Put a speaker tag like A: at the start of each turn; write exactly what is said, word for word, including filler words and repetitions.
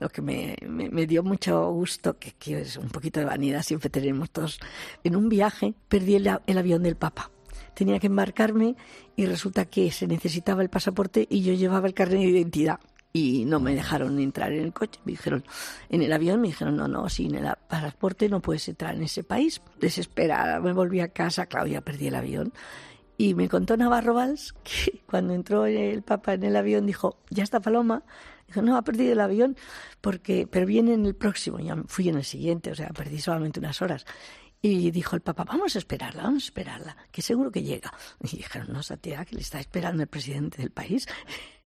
A: lo que me, me, me dio mucho gusto, que, que es un poquito de vanidad, siempre tenemos todos. En un viaje perdí el, el avión del Papa. Tenía que embarcarme y resulta que se necesitaba el pasaporte y yo llevaba el carnet de identidad. Y no me dejaron entrar en el coche. Me dijeron, en el avión, me dijeron, no, no, sin el pasaporte no puedes entrar en ese país. Desesperada, me volví a casa, claro, ya perdí el avión. Y me contó Navarro Valls que cuando entró el Papa en el avión dijo, ya está Paloma. Dijo, no, ha perdido el avión, porque pero viene en el próximo. Ya fui en el siguiente, o sea, perdí solamente unas horas. Y dijo el Papa, vamos a esperarla, vamos a esperarla, que seguro que llega. Y dijeron, no, esa tía que le está esperando el presidente del país.